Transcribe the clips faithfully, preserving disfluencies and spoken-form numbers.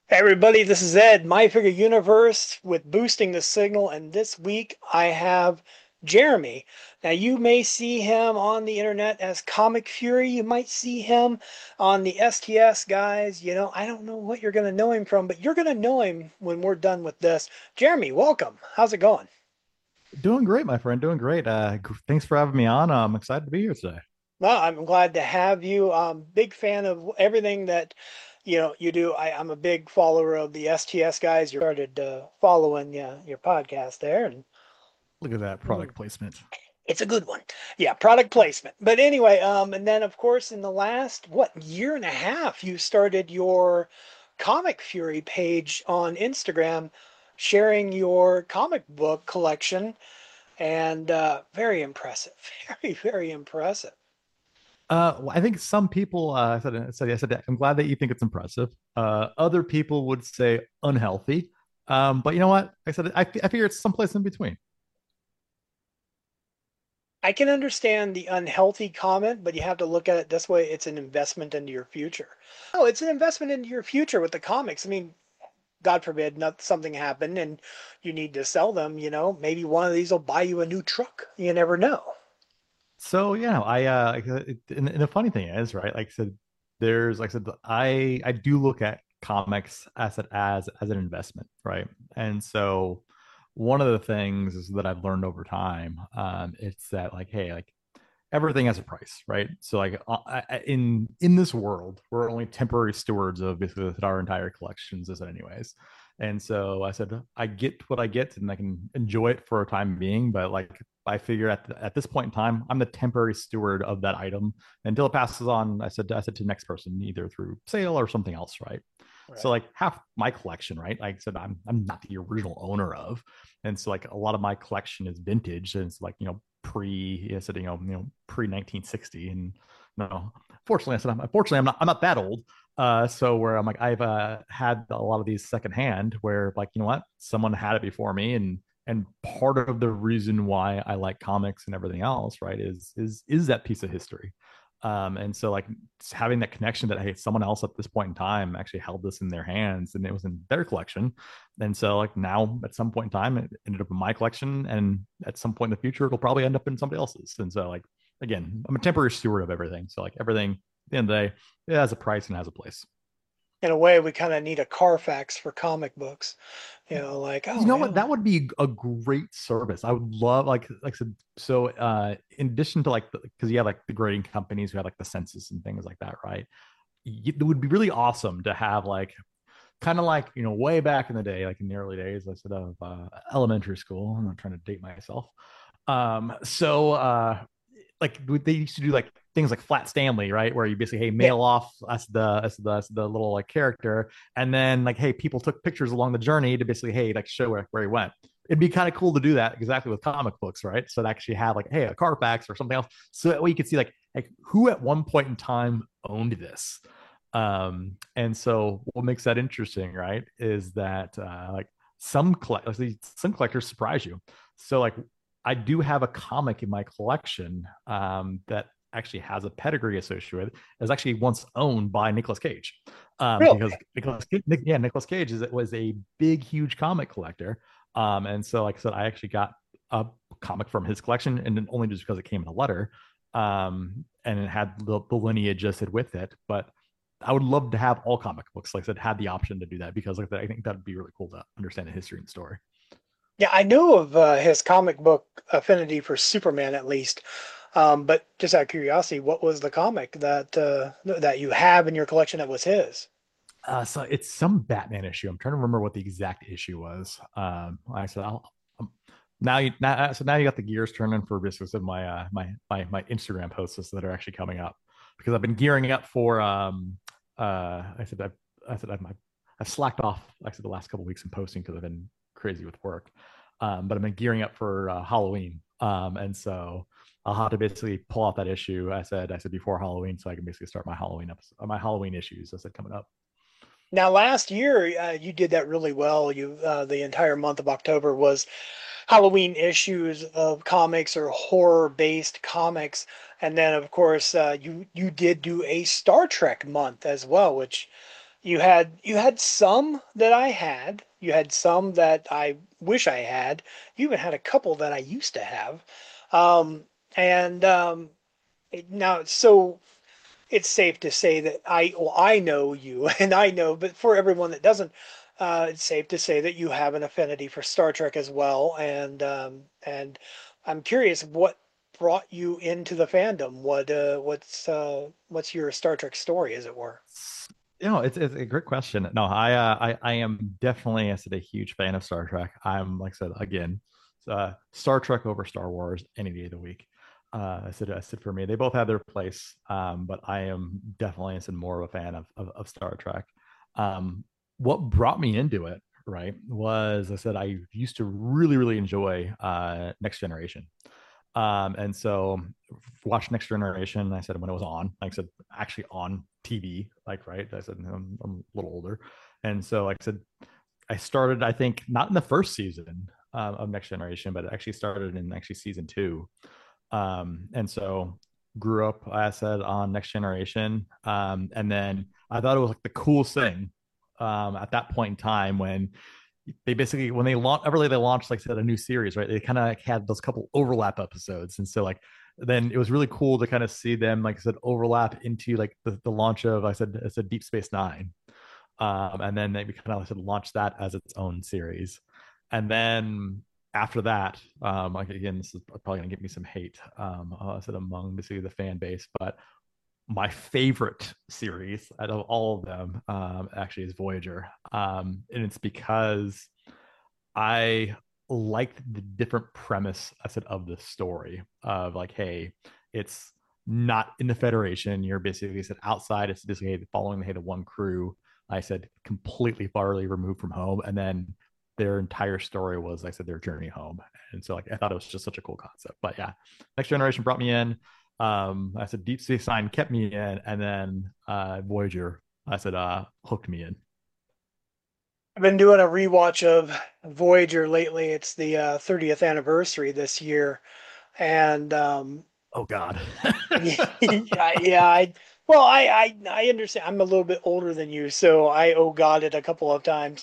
Hey everybody, this is Ed, My Figure Universe with Boosting the Signal, and this week I have Jeremy. Now you may see him on the internet as Comic Fury. You might see him on the S T S guys. You know, I don't know what you're going to know him from, but you're going to know him when we're done with this. Jeremy, welcome. How's it going? Doing great, my friend. Doing great. Uh, g- thanks for having me on. I'm excited to be here today. Well, I'm glad to have you. I'm big fan of everything that you know you do. I, I'm a big follower of the S T S guys. You started uh, following uh, your podcast there, and Look at that mm, product placement. it's a good one. Yeah, product placement. But anyway, um, and then of course in the last what year and a half, you started your Comic Fury page on Instagram, sharing your comic book collection, and uh, very impressive. Very, very impressive. Uh, well, I think some people uh, I said, I said, I said, I'm glad that you think it's impressive. Uh, other people would say unhealthy. Um, but you know what? I said, I, I figure it's someplace in between. I can understand the unhealthy comment, but you have to look at it this way. It's an investment into your future. Oh, it's an investment into your future with the comics. I mean, God forbid not something happened and you need to sell them, you know, maybe one of these will buy you a new truck. You never know. So yeah, I uh, it, and, and the funny thing is, right? Like I said, there's like I said, I I do look at comics as it as as an investment, right? And so one of the things is that I've learned over time, um, it's that like, hey, like everything has a price, right? So like uh, in in this world, we're only temporary stewards of basically our entire collections, as it anyways. And so I said, I get what I get, and I can enjoy it for a time being. But like, I figure at the, at this point in time, I'm the temporary steward of that item until it passes on. I said, I said to the next person, either through sale or something else, right? So Right. like half my collection, right? Like I said, I'm I'm not the original owner of, and so like a lot of my collection is vintage, and it's like you know pre, I said you know you know pre nineteen sixty, and no, fortunately I said I'm unfortunately I'm not I'm not that old. Uh, so where I'm like I've uh, had a lot of these secondhand, where like you know what, someone had it before me, and and part of the reason why I like comics and everything else, right, is is is that piece of history. Um, and so like having that connection that hey, someone else at this point in time actually held this in their hands and it was in their collection. And so like now at some point in time it ended up in my collection, and at some point in the future it'll probably end up in somebody else's. And so like again, I'm a temporary steward of everything. So like everything at the end of the day, it has a price and has a place. In a way, we kind of need a Carfax for comic books. You know, like, You oh, know what? yeah. That would be a great service. I would love, like, like I said. So, uh, in addition to like, because you have like the grading companies who have like the census and things like that, right? It would be really awesome to have like, kind of like you know, way back in the day, like in the early days, I said of uh, elementary school. I'm not trying to date myself. Um, so uh, like they used to do like things like Flat Stanley, right? Where you basically hey Yeah. mail off as the as the as the little like character, and then like hey people took pictures along the journey to basically hey like show where, where he went. It'd be kind of cool to do that exactly with comic books, right? So to actually have like hey a Carfax or something else, so that way you could see like like who at one point in time owned this. Um, and so what makes that interesting, right, is that uh, like some collect some collectors surprise you. So like I do have a comic in my collection um, that actually has a pedigree associated with it. It was actually once owned by Nicolas Cage, um, Really? because Nicolas, Nic- yeah, Nicolas Cage is it was a big, huge comic collector, um, and so like I said, I actually got a comic from his collection, and then only just because it came in a letter, um, and it had the, the lineage listed with it. But I would love to have all comic books, like I said, had the option to do that because like I think that'd be really cool to understand the history and story. Yeah, I know of uh, his comic book affinity for Superman, at least. Um, but just out of curiosity, what was the comic that uh, that you have in your collection that was his? Uh, so it's some Batman issue. I'm trying to remember what the exact issue was. Um, I said, I'll, um, now you now uh, so now you got the gears turning for business of my uh my my my Instagram posts that are actually coming up, because I've been gearing up for um uh I said I I said I've I've slacked off actually the last couple of weeks in posting because I've been crazy with work, um but I've been gearing up for uh, Halloween, um and so I'll have to basically pull out that issue. I said I said before Halloween, so I can basically start my Halloween episode, my Halloween issues. I said coming up. Now, last year uh, you did that really well. You uh, the entire month of October was Halloween issues of comics or horror-based comics, and then of course uh, you you did do a Star Trek month as well, which You had you had some that I had. You had some that I wish I had. You even had a couple that I used to have. Um, and um, it- now, so it's safe to say that I well, I know you, and I know, but for everyone that doesn't, uh, it's safe to say that you have an affinity for Star Trek as well. And um, and I'm curious what brought you into the fandom. What uh, what's uh, what's your Star Trek story, as it were? You know, it's, it's a great question. No, I, uh, I I am definitely, I said, a huge fan of Star Trek. I'm, like I said, again, uh, Star Trek over Star Wars any day of the week. Uh, I said I said for me, they both have their place, um, but I am definitely, I said, more of a fan of of, of Star Trek. Um, what brought me into it, right, was I said I used to really really enjoy uh, Next Generation. Um, and so watched Next Generation. I said when it was on, like I said, actually on T V, like right. I said I'm, I'm a little older, and so like I said, I started. I think not in the first season uh, of Next Generation, but it actually started in actually season two. Um, and so grew up, I said, on Next Generation, um, and then I thought it was like the coolest thing um, at that point in time when they basically when they launch every they launched like I said a new series, right, they kind of like, had those couple overlap episodes, and so like then it was really cool to kind of see them, like I said, overlap into like the, the launch of I said it's a Deep Space Nine, um, and then they kind of like, said launched that as its own series, and then after that, um, like again, this is probably gonna get me some hate, um, uh, I said among basically the fan base, but my favorite series out of all of them um, actually is Voyager. Um, and it's because I liked the different premise, I said, of the story of like, hey, it's not in the Federation. You're basically said outside. It's basically following the hey, the one crew. I said completely farly removed from home, and then their entire story was, like I said, their journey home. And so, like, I thought it was just such a cool concept. But yeah, Next Generation brought me in. Um, I said Deep Space Nine kept me in, and then uh, Voyager, I said, uh, hooked me in. I've been doing a rewatch of Voyager lately. It's the uh, thirtieth anniversary this year, and um, Oh God. yeah, yeah. I well, I, I I understand. I'm a little bit older than you, so I oh God it a couple of times.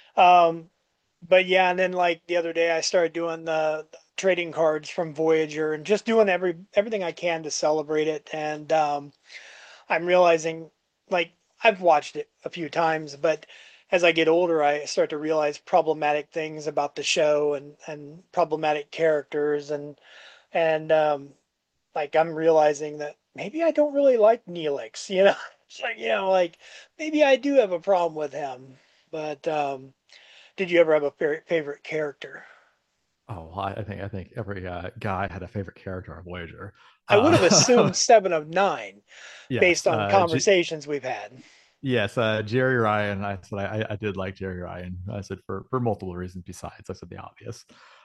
Um, but yeah, and then like the other day, I started doing the, the trading cards from Voyager and just doing every everything I can to celebrate it. And um, I'm realizing, like, I've watched it a few times, but as I get older, I start to realize problematic things about the show and and problematic characters and and um, like I'm realizing that maybe I don't really like Neelix, you know. It's like, you know, like maybe I do have a problem with him. But um, did you ever have a favorite character? Oh, I I think I think every uh, guy had a favorite character on Voyager. I would have Uh, assumed seven of nine based yes, on uh, G- conversations we've had. yes, uh, Jerry Ryan. I said I, I did like Jerry Ryan. I said for for multiple reasons besides I said the obvious.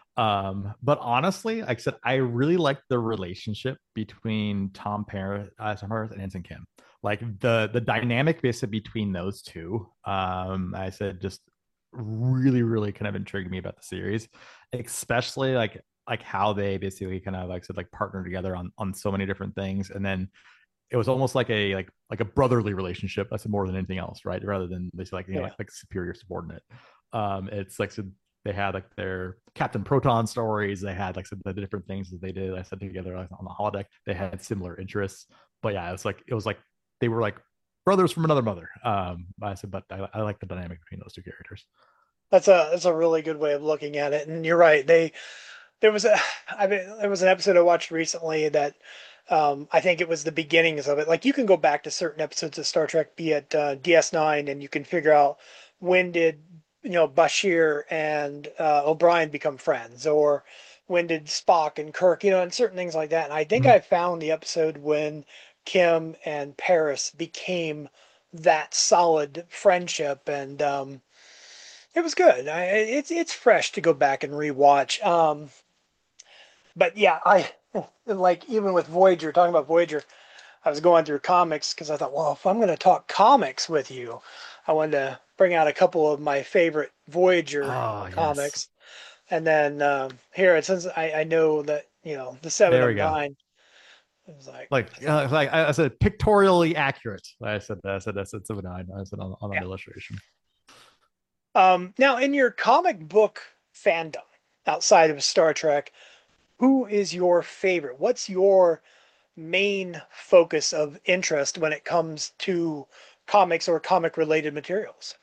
Um, but honestly, like I said, I really liked the relationship between Tom Paris, uh, Tom Paris and Ensign Kim. Like the the dynamic basically between those two. Um, I said just really really kind of intrigued me about the series, especially like like how they basically kind of like said like partner together on on so many different things, and then it was almost like a like like a brotherly relationship. That's more than anything else, right? Rather than they say like you know Yeah. like like superior subordinate. Um, it's like so they had like their Captain Proton stories. They had like some of the different things that they did. I said together like, on the holodeck. They had similar interests, but yeah, it was like it was like they were like brothers from another mother. Um, I said, but I, I like the dynamic between those two characters. That's a that's a really good way of looking at it. And you're right. They there was a I mean there was an episode I watched recently that um, I think it was the beginnings of it. Like you can go back to certain episodes of Star Trek, be it uh, D S nine, and you can figure out when did you know Bashir and uh, O'Brien become friends, or when did Spock and Kirk, you know, and certain things like that. And I think Mhm. I found the episode when Kim and Paris became that solid friendship, and um, it was good. I, it's it's fresh to go back and rewatch. Um, but yeah, I like even with Voyager, talking about Voyager, I was going through comics because I thought, well, if I'm going to talk comics with you, I wanted to bring out a couple of my favorite Voyager Oh yes, comics. And then um, here, since I, I know that you know the seven there we of go. nine, It was like, Like, uh, like I said, pictorially accurate. I said, I said, I said seven nine. I said on, on an yeah. illustration. Um, now, in your comic book fandom outside of Star Trek, who is your favorite? What's your main focus of interest when it comes to comics or comic related materials?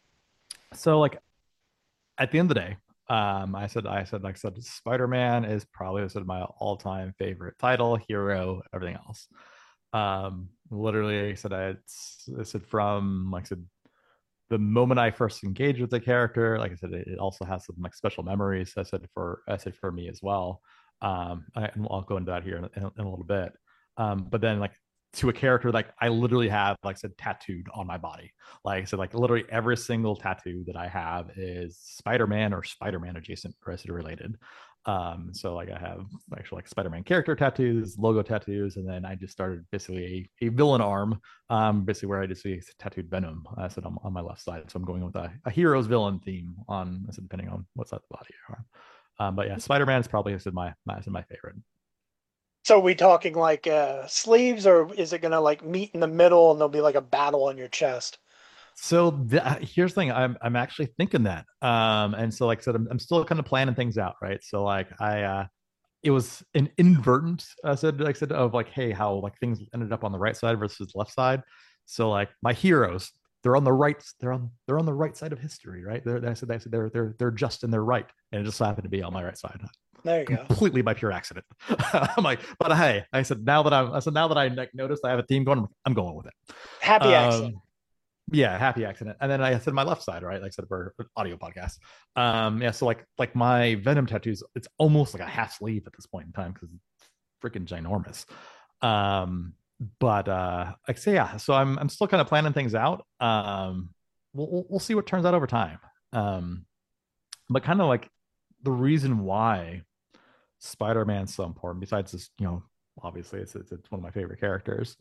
So like at the end of the day, um, I said, I said, like I said, Spider Man is probably I said my all time favorite title, hero, everything else. Um, literally, I said, I, I said from like I said the moment I first engaged with the character, like I said, it, it also has some like special memories. I said for I said for me as well. Um, I, I'll go into that here in, in, in a little bit. Um, but then like to a character like I literally have like I said tattooed on my body. Like I said, like literally every single tattoo that I have is Spider-Man or Spider-Man adjacent or related. Um, so like I have actually like Spider-Man character tattoos, logo tattoos, and then I just started basically a, a villain arm, um, basically where I just see tattooed Venom. I said on, on my left side, so I'm going with a, a hero's villain theme on, I said depending on what side of the body you are. Um, but yeah, Spider-Man is probably I said my my, I said my favorite. So are we talking like uh, sleeves, or is it gonna like meet in the middle and there'll be like a battle on your chest? So th- here's the thing, I'm I'm actually thinking that, um, and so like I said, I'm, I'm still kind of planning things out, right? So like I uh, it was an inadvertent uh, said like I said of like hey how like things ended up on the right side versus the left side. So like my heroes, they're on the right they're on they're on the right side of history, right? They're I said I said they're they're they're just in their right, and it just happened to be on my right side There you go. completely by pure accident. I'm like, but hey, I said now that I'm I said now that I like, noticed I have a theme going, I'm going with it. Happy accident. Um, yeah, happy accident. And then I said my left side, right? Like I said for audio podcast. Um, yeah, so like like my Venom tattoos, it's almost like a half sleeve at this point in time because it's freaking ginormous. Um, but uh, like say yeah, so I'm I'm still kind of planning things out. Um, we'll we'll we'll see what turns out over time. Um, but kind of like the reason why Spider-Man's so important, besides this, you know, obviously it's it's, it's one of my favorite characters,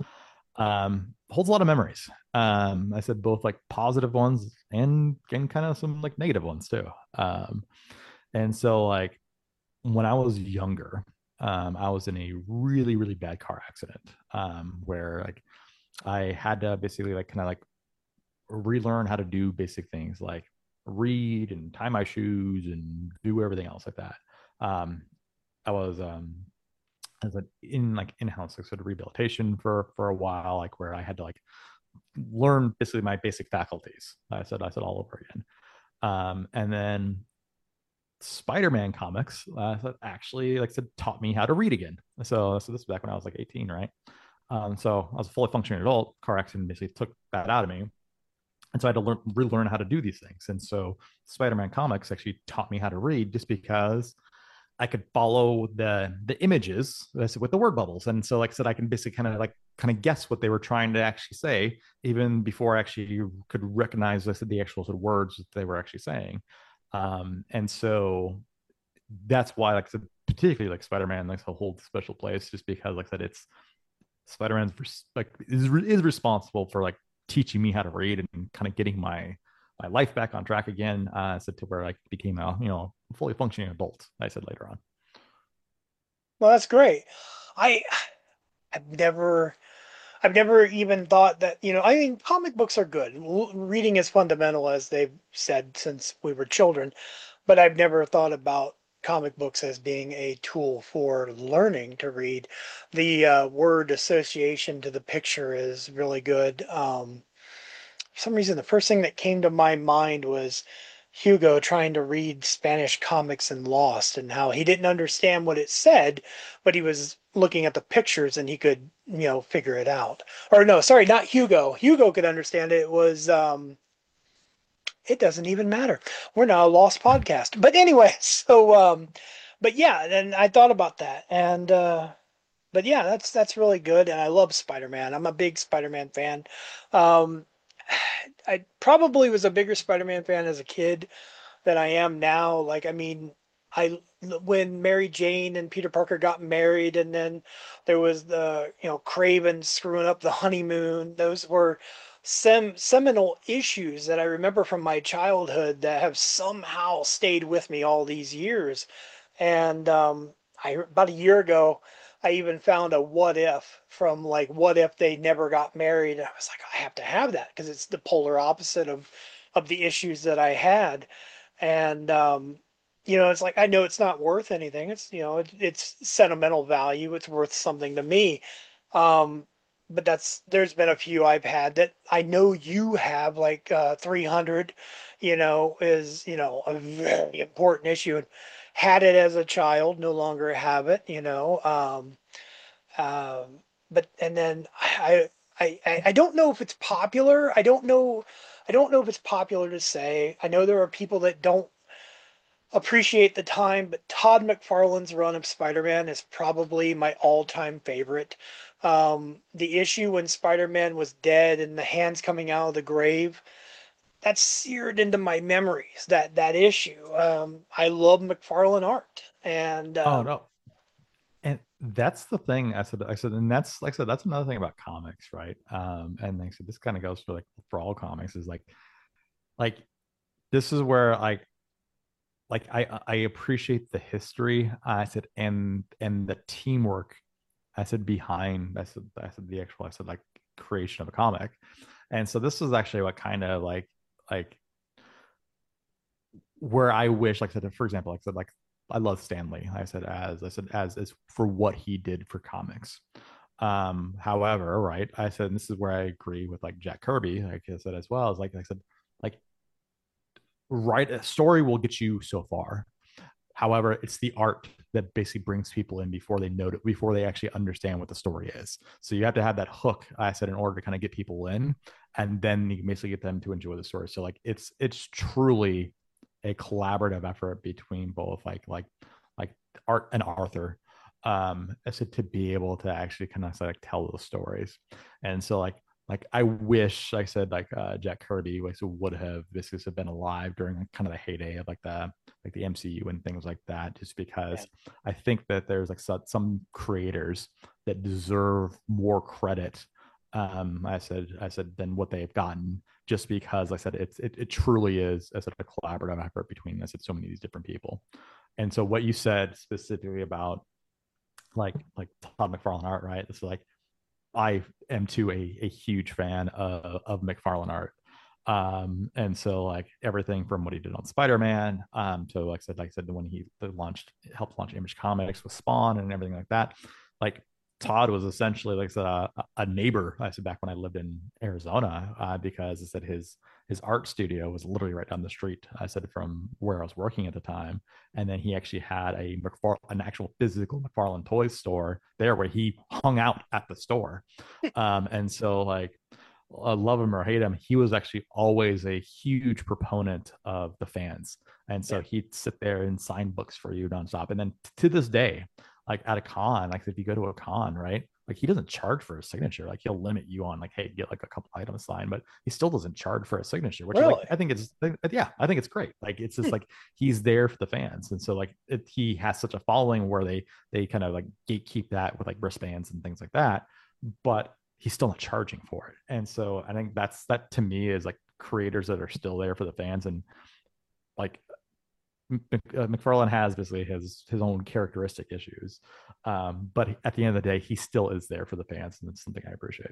um holds a lot of memories. um I said both like positive ones and and kind of some like negative ones too. um and so like when I was younger, um I was in a really really bad car accident, um where like I had to basically like kind of like relearn how to do basic things like read and tie my shoes and do everything else like that. um I was um as an in like in-house like sort of rehabilitation for for a while, like where I had to like learn basically my basic faculties. I said I said all over again. Um, and then Spider-Man comics uh, actually like I said taught me how to read again. So so this was back when I was like eighteen, right? Um, so I was a fully functioning adult. Car accident basically took that out of me. And so I had to learn, relearn how to do these things. And so Spider-Man comics actually taught me how to read just because I could follow the the images with the word bubbles, and so like I said, I can basically kind of like kind of guess what they were trying to actually say even before actually you could recognize I said the actual sort of words that they were actually saying. Um, and so that's why like I said, particularly like Spider-Man likes to hold a special place, just because like I said, it's Spider-Man's like is is responsible for like teaching me how to read and kind of getting my my life back on track again. Uh, so to where I became a you know fully functioning adult. I said later on. Well, that's great. I I've never I've never even thought that, you know, I mean, comic books are good. L- reading is fundamental, as they've said since we were children, but I've never thought about comic books as being a tool for learning to read. The uh, word association to the picture is really good. Um, for some reason, the first thing that came to my mind was Hugo trying to read Spanish comics and Lost, and how he didn't understand what it said, but he was looking at the pictures and he could, you know, figure it out. Or no, sorry, not Hugo. Hugo could understand it. It was um it doesn't even matter. We're now a Lost podcast. But anyway, so um but yeah, and I thought about that. And uh but yeah, that's that's really good, and I love Spider-Man. I'm a big Spider-Man fan. Um, I probably was a bigger Spider-Man fan as a kid than I am now. Like, I mean, I when Mary Jane and Peter Parker got married, and then there was the you know Craven screwing up the honeymoon. Those were sem seminal issues that I remember from my childhood that have somehow stayed with me all these years. And um, I about a year ago, I even found a what if from like what if they never got married. I was like, I have to have that because it's the polar opposite of of the issues that I had. And um, you know, it's like I know it's not worth anything. It's you know, it, it's sentimental value. It's worth something to me. Um, but that's there's been a few I've had that I know you have, like uh, three hundred, you know, is you know a very important issue. And had it as a child, no longer have it, you know. Um, um, but and then I, I I I don't know if it's popular. I don't know. I don't know if it's popular to say. I know there are people that don't appreciate the time, but Todd McFarlane's run of Spider-Man is probably my all-time favorite. Um, the issue when Spider-Man was dead and the hands coming out of the grave, that's seared into my memories. That that issue. Um, I love McFarlane art, and Oh um, no, and that's the thing I said. I said, and that's like I said, that's another thing about comics, right? Um, and like I said, this kind of goes for like for all comics is like like this is where I like I I appreciate the history. I said and and the teamwork. I said behind. I said I said the actual. I said like creation of a comic, and so this is actually what kind of like like where I wish, like I said, for example, like I said, like I love Stan Lee. I said as I said as as for what he did for comics. Um, however, right, I said and this is where I agree with like Jack Kirby, like I said as well, as like I said, like right, a story will get you so far. However, it's the art that basically brings people in before they know it, before they actually understand what the story is. So you have to have that hook, I said, in order to kind of get people in, and then you can basically get them to enjoy the story. So like it's it's truly a collaborative effort between both like like like Art and Arthur, um, as to be able to actually kind of like tell those stories. And so like like I wish, like I said, like uh, Jack Kirby like, so would have this have been alive during like, kind of the heyday of like the like the M C U and things like that, just yeah. because I think that there's like some creators that deserve more credit. Um, I said, I said, than what they've gotten, just because like I said it's it, it truly is as a collaborative effort between this. It's so many of these different people, and so what you said specifically about like like Todd McFarlane art, right? It's like I am too a, a huge fan of, of McFarlane art. Um, and so like everything from what he did on Spider-Man, um, to like I said, like I said, when he launched, helped launch Image Comics with Spawn and everything like that, like Todd was essentially like I said, a, a neighbor. I said back when I lived in Arizona, uh, because I said his his art studio was literally right down the street. I said from where I was working at the time, and then he actually had a McFar- an actual physical McFarlane toys store there where he hung out at the store. Um, and so like uh, love him or hate him, he was actually always a huge proponent of the fans. And Yeah. so he'd sit there and sign books for you nonstop. And then to this day, like at a con, like if you go to a con, right? Like he doesn't charge for a signature. Like he'll limit you on like, hey, get like a couple items signed, but he still doesn't charge for a signature, which is like, Really? I think it's, yeah, I think it's great. Like it's just Hmm. like he's there for the fans, and so like it, he has such a following where they they kind of like gatekeep that with like wristbands and things like that, but he's still not charging for it. And so I think that's that to me is like creators that are still there for the fans. And like uh, McFarlane has basically his his own characteristic issues, um, but at the end of the day, he still is there for the fans, and it's something I appreciate.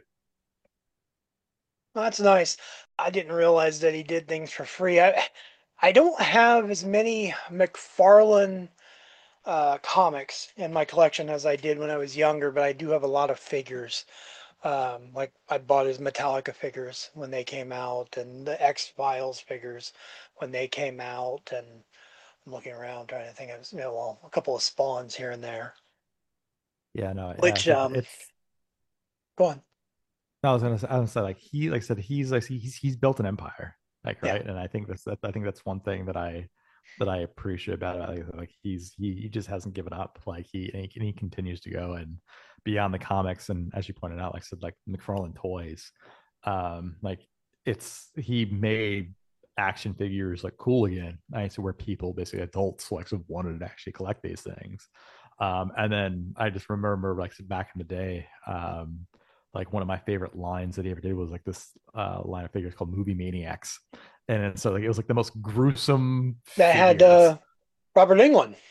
Well, that's nice. I didn't realize that he did things for free. I I don't have as many McFarlane uh, comics in my collection as I did when I was younger, but I do have a lot of figures. Um, like I bought his Metallica figures when they came out, and the X Files figures when they came out, and I'm looking around trying to think of you know well, a couple of Spawns here and there. Yeah, no, yeah, Which so um, it's. go on. I was gonna say, I was gonna say like he like I said he's like he's he's built an empire, like Yeah. right, and I think that's that I think that's one thing that I that I appreciate about it. Like, like he's he he just hasn't given up. Like he and he, and he continues to go and beyond the comics. And as you pointed out, like I said, like McFarlane Toys, um, like it's he made action figures like cool again. Right, so where people basically adults like wanted to actually collect these things. Um, and then I just remember like back in the day, um, like one of my favorite lines that he ever did was like this uh, line of figures called Movie Maniacs, and so like it was like the most gruesome That had figures. uh, Robert Englund.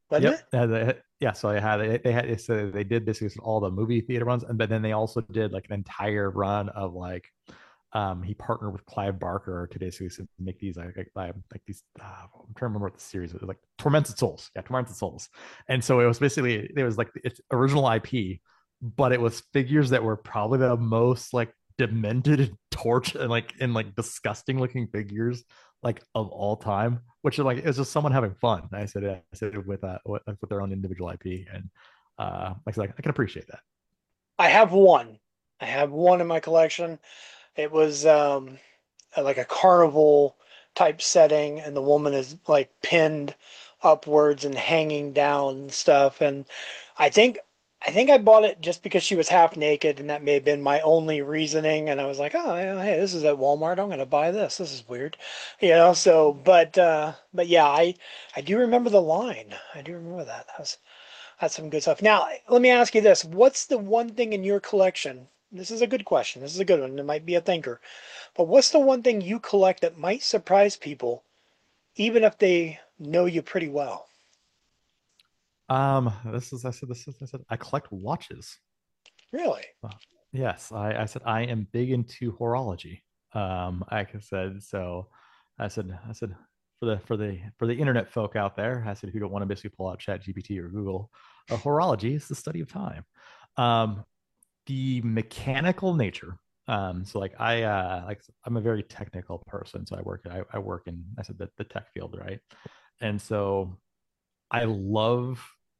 wasn't Yep. it? Uh, they, yeah. So I had they, they had so they did basically all the movie theater runs, and but then they also did like an entire run of like um he partnered with Clive Barker to basically make these like like, like these uh, I'm trying to remember what the series was like Tormented Souls. Yeah, Tormented Souls. And so it was basically it was like its original I P, but it was figures that were probably the most like demented and torch and like and like disgusting looking figures like of all time, which is like it's just someone having fun. I said I said it with uh with, with their own individual I P, and uh like I said, I can appreciate that. I have one. I have one in my collection. It was um, like a carnival type setting, and the woman is like pinned upwards and hanging down and stuff. And I think I think I bought it just because she was half naked, and that may have been my only reasoning. And I was like, oh, yeah, hey, this is at Walmart. I'm gonna buy this. This is weird, you know. So, but uh, but yeah, I I do remember the line. I do remember that. That was that's some good stuff. Now, let me ask you this. What's the one thing in your collection? This is a good question. This is a good one. It might be a thinker. But what's the one thing you collect that might surprise people, even if they know you pretty well? Um, this is I said this is I said I collect watches. Really? Uh, yes, I, I said I am big into horology. Um, like I said, so I said I said for the for the for the internet folk out there, I said if you don't want to basically pull out Chat G P T or Google, uh, horology is the study of time. Um, the mechanical nature. Um, so like I uh like I'm a very technical person, so I work I, I work in I said the, the tech field, right? And so I love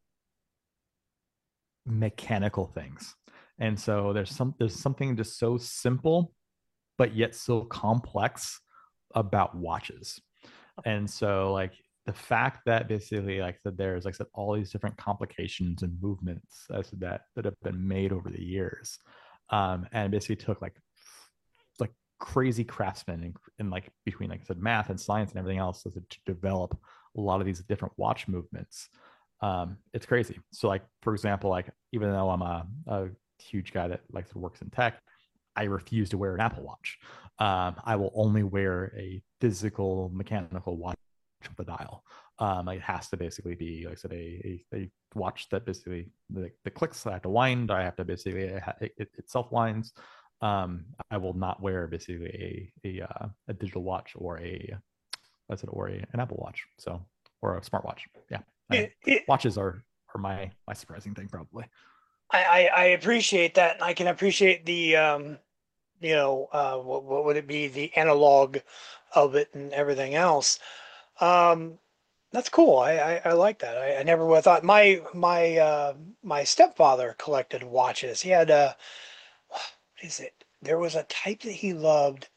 mechanical things. And so there's some there's something just so simple but yet so complex about watches. And so like the fact that basically like that there's like I said all these different complications and movements as that that have been made over the years. Um, and basically took like like crazy craftsmen and, and like between like I said math and science and everything else to develop a lot of these different watch movements. Um, it's crazy. So like for example, like even though I'm a, a huge guy that likes to works in tech, I refuse to wear an Apple Watch. Um, I will only wear a physical mechanical watch with a dial. Um, it has to basically be, like I said, a, a, a watch that basically the, the clicks I have to wind. I have to basically it, it, it self winds. Um, I will not wear basically a a, uh, a digital watch or a that's it or a, an Apple Watch. So or a smartwatch. Yeah, I, It, it, watches are are my my surprising thing probably. I, I I appreciate that, and I can appreciate the um, you know, uh, what, what would it be? The analog of it and everything else. Um, that's cool. I, I, I like that. I, I never would have thought my my uh, my stepfather collected watches. He had a what is it? There was a type that he loved,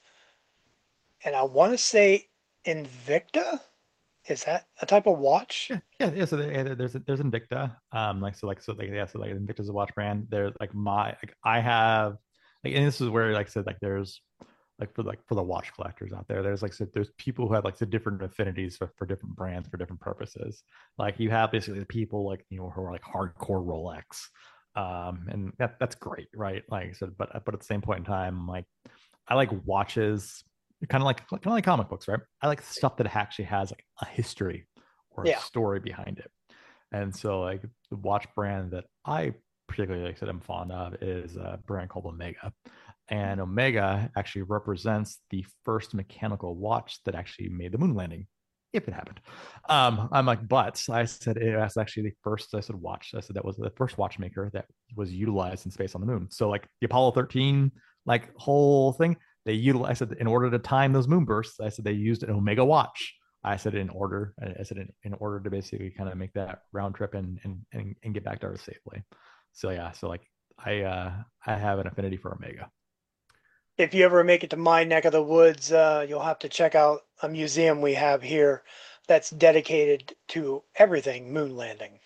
and I want to say Invicta. Is that a type of watch? Yeah, yeah, yeah. So there, there's there's Invicta. Um, like so, like so, like yeah. So like Invicta's a watch brand. There's like my like I have like, and this is where like I said like there's like for like for the watch collectors out there. There's like so there's people who have like the different affinities for, for different brands for different purposes. Like you have basically the people like you know who are like hardcore Rolex, um, and that that's great, right? Like I said, but but at the same point in time, like I like watches kind of like kind of like comic books, right? I like stuff that actually has like a history or a Yeah. story behind it. And so like the watch brand that I particularly like I said I'm fond of is a brand called Omega. And Omega actually represents the first mechanical watch that actually made the moon landing, if it happened. Um, I'm like, but I said it was actually the first. I said watch. I said that was the first watchmaker that was utilized in space on the moon. So like the Apollo thirteen like whole thing, they utilized. I said in order to time those moon bursts, I said they used an Omega watch. I said in order. I said in, in order to basically kind of make that round trip and and and, and get back to Earth safely. So yeah, so like I uh I have an affinity for Omega. If you ever make it to my neck of the woods, uh, you'll have to check out a museum we have here that's dedicated to everything moon landing.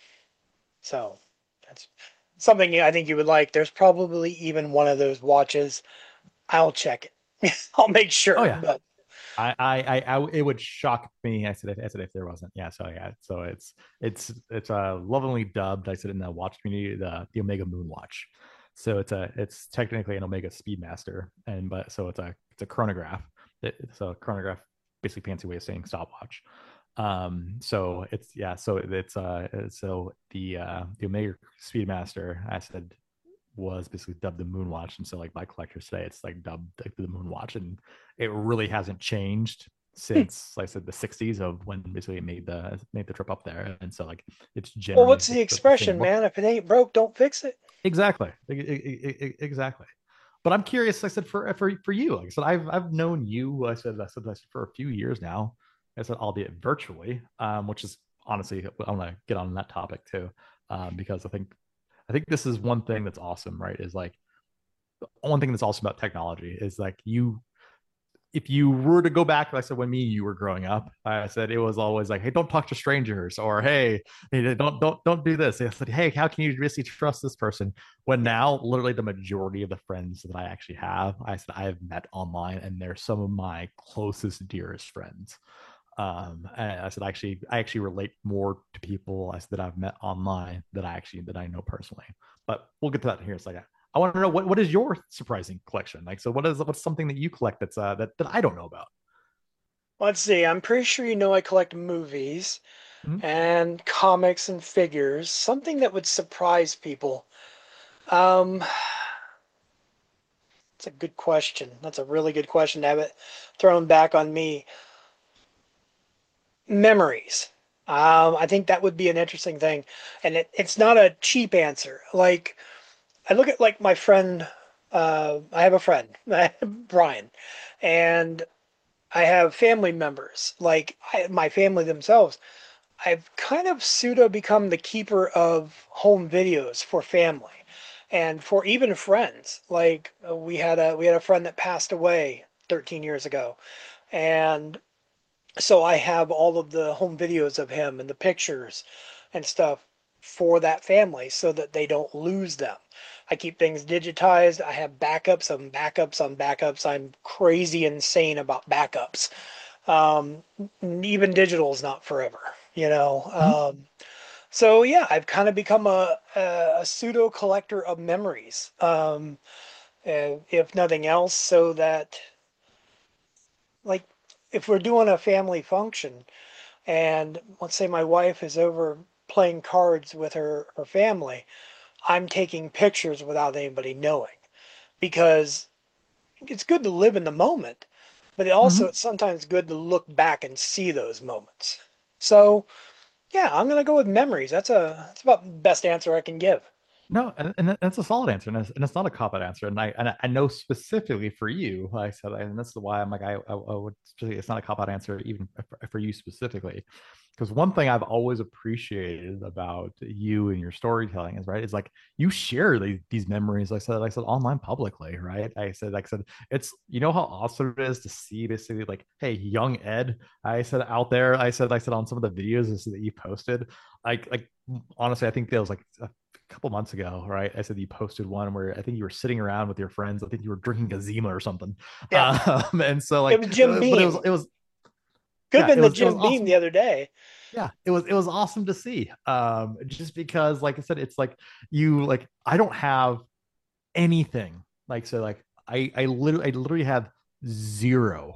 So that's something I think you would like. There's probably even one of those watches. I'll check it. I'll make Oh sure. yeah, But I, I, I, I, it would shock me. I said, if, I said if there wasn't. Yeah. So yeah. So it's, it's, it's uh, lovingly dubbed. I said in the watch community, the the Omega Moon Watch. So it's a, it's technically an Omega Speedmaster, and but so it's a, it's a chronograph. It, so a chronograph, basically fancy way of saying stopwatch. Um, so it's yeah, so it's uh so the uh the Omega Speedmaster I said was basically dubbed the Moonwatch, and so like my collectors say it's like dubbed like the Moonwatch, and it really hasn't changed since like I said the sixties of when basically it made the made the trip up there, and so like it's Well, generally what's the, the the, the same expression, look. man? If it ain't broke, don't fix it. Exactly, E- e- e- exactly. But I'm curious. Like I said for for for you. Like I said, I've I've known you. I said I said, I said for a few years now. I said, albeit virtually, um, which is honestly I want to get on that topic too, um, because I think I think this is one thing that's awesome, right? Is like one thing that's awesome about technology is like you if you were to go back, like I said, when me you were growing up, I said it was always like, hey, don't talk to strangers, or hey, hey don't don't don't do this. I said, hey, how can you really trust this person? When Yeah. now, literally, the majority of the friends that I actually have, I said I have met online, and they're some of my closest, dearest friends. Um, and I said actually, I actually relate more to people I said that I've met online that I actually that I know personally. But we'll get to that here in a second. I want to know what, what is your surprising collection like. So what is what's something that you collect that's uh, that that I don't know about? Let's see. I'm pretty sure you know I collect movies Mm-hmm. and comics and figures. Something that would surprise people. Um, That's a good question. That's a really good question to have it thrown back on me. Memories. Um, I think that would be an interesting thing, and it, it's not a cheap answer. Like I look at like my friend. Uh, I have a friend, Brian, and I have family members like I, my family themselves. I've kind of pseudo become the keeper of home videos for family and for even friends. Like uh, we had a we had a friend that passed away thirteen years ago, and so I have all of the home videos of him and the pictures and stuff for that family so that they don't lose them. I keep things digitized. I have backups on backups on backups. I'm crazy insane about backups. Um, Even digital is not forever, you know. Mm-hmm. Um, so yeah, I've kind of become a, a, a pseudo collector of memories, um, uh, if nothing else, so that like if we're doing a family function and let's say my wife is over playing cards with her, her family, I'm taking pictures without anybody knowing because it's good to live in the moment, but it also Mm-hmm. it's sometimes good to look back and see those moments. So yeah, I'm gonna go with memories. That's a that's about the best answer I can give. No, and, and that's a solid answer, and it's, and it's not a cop out answer. And I and I know specifically for you, like I said, and that's why I'm like I, I, I would it's not a cop out answer even for, for you specifically, because one thing I've always appreciated about you and your storytelling is right is like you share the, these memories. Like I said, like I said online publicly, right? I said, like I said, it's you know how awesome it is to see basically like, hey, young Ed. I said out there. I said, I said on some of the videos that you posted, like like honestly, I think there was like a couple months ago, right? I said you posted one where I think you were sitting around with your friends. I think you were drinking a Zima or something. Yeah, Um, and so it like, was Jim uh, but it was Beam. it was Could have yeah, been it the was it was Jim Beam awesome. the other day. Yeah, it was it was awesome to see. Um, just because, like I said, it's like you like I don't have anything like so like I I literally I literally have zero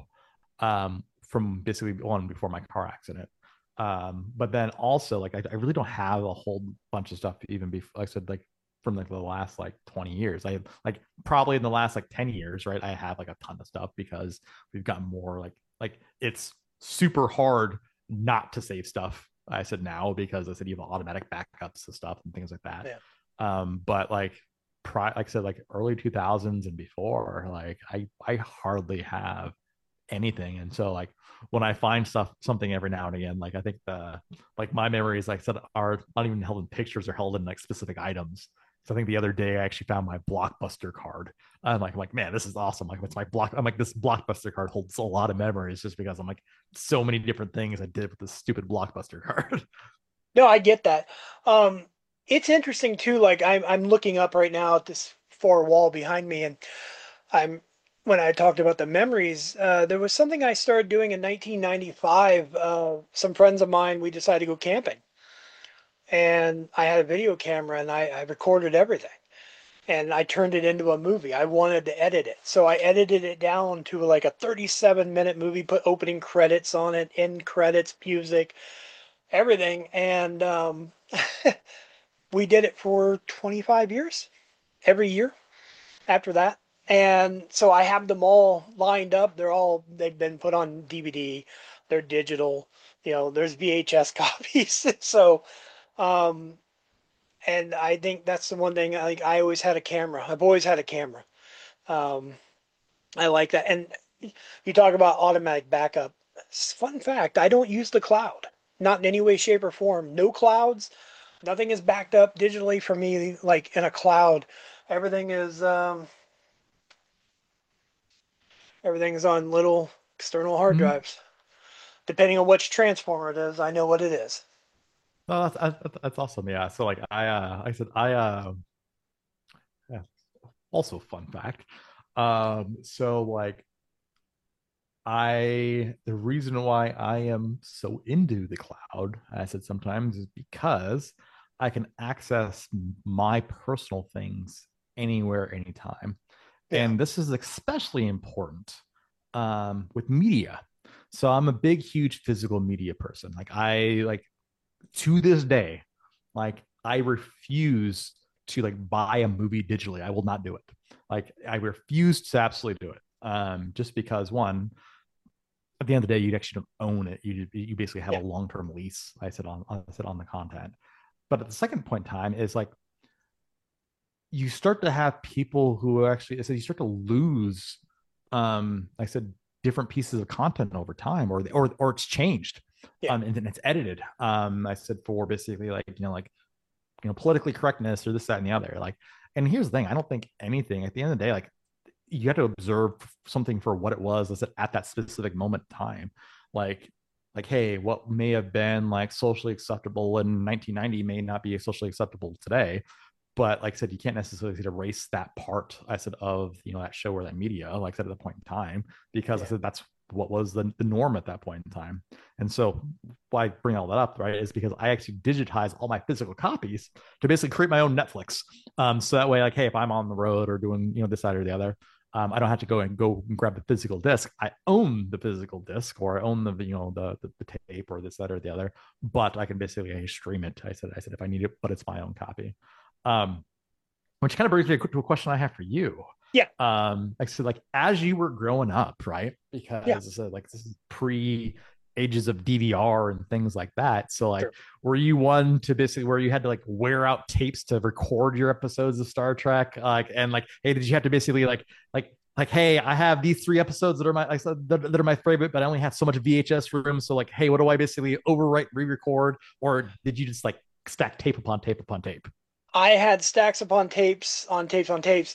um from basically on before my car accident. Um, but then also like I, I really don't have a whole bunch of stuff even before like I said like from like the last like twenty years. I like probably in the last like ten years, right? I have like a ton of stuff because we've gotten more like like it's super hard not to save stuff. I said now because I said you have automatic backups of stuff and things like that. Yeah. Um, but like pri- like I said, like early two thousands and before, like I I hardly have anything. And so like when I find stuff something every now and again, like I think the like my memories, like I said, are not even held in pictures, they're held in like specific items. So I think the other day I actually found my Blockbuster card. I'm like, I'm like, man, this is awesome. Like, it's my block. I'm like, this Blockbuster card holds a lot of memories just because I'm like, so many different things I did with this stupid Blockbuster card. No, I get that. Um, it's interesting too. Like I'm I'm looking up right now at this far wall behind me, and I'm when I talked about the memories, uh, there was something I started doing in nineteen ninety-five. Uh, some friends of mine, we decided to go camping, and I had a video camera and I, I recorded everything. and I turned it into a movie. I wanted to edit it. So I edited it down to like a thirty-seven minute movie, put opening credits on it, end credits, music, everything. And um, we did it for twenty-five years, every year after that. And so I have them all lined up. They're all, they've been put on D V D, they're digital, you know, there's V H S copies. So, um, and I think that's the one thing, like I always had a camera. I've always had a camera. Um, I like that. And you talk about automatic backup. Fun fact, I don't use the cloud. Not in any way, shape, or form. No clouds. Nothing is backed up digitally for me like in a cloud. Everything is um, everything is on little external hard Mhm. drives. Depending on which transformer it is, I know what it is. Oh, that's, that's that's awesome. Yeah. So like I uh I said I uh yeah, also fun fact. Um so like I the reason why I am so into the cloud, I said sometimes, is because I can access my personal things anywhere, anytime. Yeah. And this is especially important um, with media. So I'm a big, huge physical media person. Like I like to this day, like I refuse to like buy a movie digitally. I will not do it. Like I refuse to absolutely do it. Um, just because one, at the end of the day, you actually don't own it. You you basically have a Yeah. long term lease. I said on I said on the content. But at the second point in time is like you start to have people who actually I said you start to lose um I said different pieces of content over time, or or or it's changed Yeah. um and then it's edited. Um I said for basically like you know like you know politically correctness or this that and the other. Like, and here's the thing, I don't think anything at the end of the day, like you have to observe something for what it was let's say, at that specific moment in time. Like, like, hey, what may have been like socially acceptable in nineteen ninety may not be socially acceptable today. But like I said, you can't necessarily erase that part, I said, of you know that show or that media, like I said, at the point in time, because I Yeah. said that's what was the, the norm at that point in time. And so why I bring all that up, right, is because I actually digitize all my physical copies to basically create my own Netflix. Um, so that way, like, hey, if I'm on the road or doing you know this side or the other, um, I don't have to go and go and grab the physical disc. I own the physical disc, or I own the you know the, the the tape or this that or the other. But I can basically hey, stream it. I said I said if I need it, but it's my own copy. Um, which kind of brings me to a question I have for you. Yeah. Um, like so, like as you were growing up, right? Yeah. Because uh, like this is pre ages of D V R and things like that. So like, Sure. were you one to basically where you had to like wear out tapes to record your episodes of Star Trek? Like, and like, hey, did you have to basically like like like, hey, I have these three episodes that are my like, that, that are my favorite, but I only have so much V H S room. So like, hey, what do I basically overwrite, re-record, or did you just like stack tape upon tape upon tape? I had stacks upon tapes on tapes on tapes.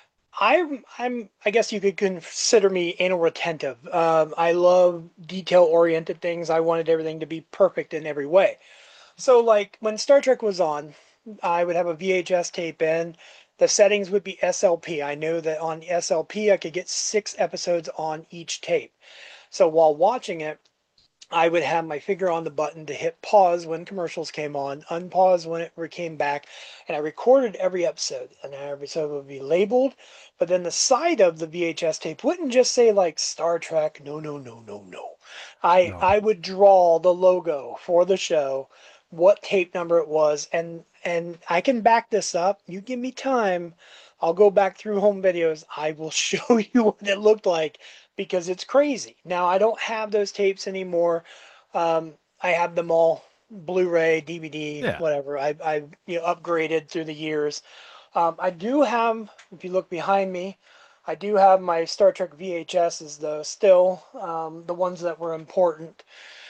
I'm, I'm, I guess you could consider me anal retentive. Um, I love detail oriented things. I wanted everything to be perfect in every way. So, like when Star Trek was on, I would have a V H S tape in. The settings would be S L P. I knew that on S L P I could get six episodes on each tape. So while watching it, I would have my finger on the button to hit pause when commercials came on, unpause when it came back, and I recorded every episode. And every episode would be labeled, but then the side of the V H S tape wouldn't just say like Star Trek. No, no, no, no, no. I No. I would draw the logo for the show, what tape number it was, and and I can back this up. You give me time, I'll go back through home videos. I will show you what it looked like because it's crazy. Now I don't have those tapes anymore. Um, I have them all Blu-ray, D V D, Yeah. whatever. I I you know upgraded through the years. Um, I do have, if you look behind me, I do have my Star Trek V H Ss though still, um, the ones that were important.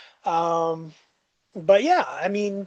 Um, but yeah, I mean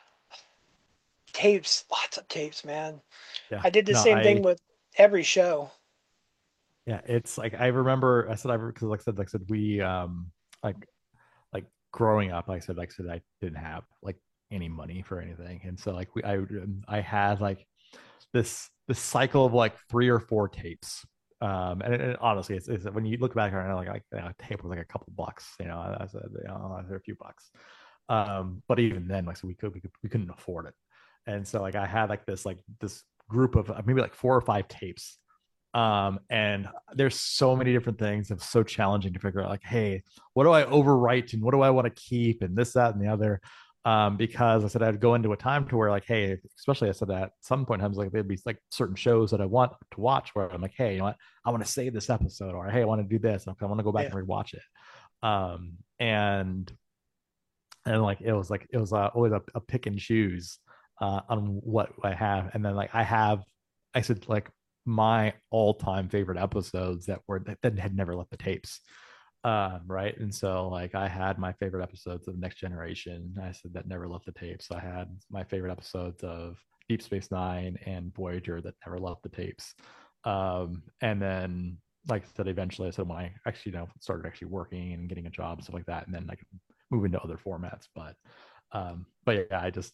tapes, lots of tapes, man. Yeah. I did the No, same thing I with every show. yeah, it's like I remember I said I because like I said like I said we um like like growing up, like I said like I said I didn't have like any money for anything. And so like we I I had like this this cycle of like three or four tapes. Um and, and honestly it's, it's when you look back on it like, like you know, a tape was like a couple bucks, you know, I said you know, a few bucks. Um but even then like so we could we, could, we couldn't afford it. And so like I had like this like this group of uh, maybe like four or five tapes. Um, and there's so many different things. It's so challenging to figure out, like, hey, what do I overwrite and what do I want to keep and this, that, and the other. Um, because I said I'd go into a time to where, like, hey, especially I said that at some point in times, like there'd be like certain shows that I want to watch where I'm like, hey, you know what, I want to save this episode, or hey, I want to do this, I want to go back Yeah. and rewatch it. Um, and and like it was like it was uh, always a, a pick and choose uh, on what I have, and then like I have, I said like my all time favorite episodes that were that, that had never left the tapes, um, right? And so like I had my favorite episodes of Next Generation. I said that never left the tapes. I had my favorite episodes of Deep Space Nine and Voyager that never left the tapes. Um, and then like I said, eventually I said when I actually you know started actually working and getting a job and stuff like that, and then like move into other formats. But um, but yeah, I just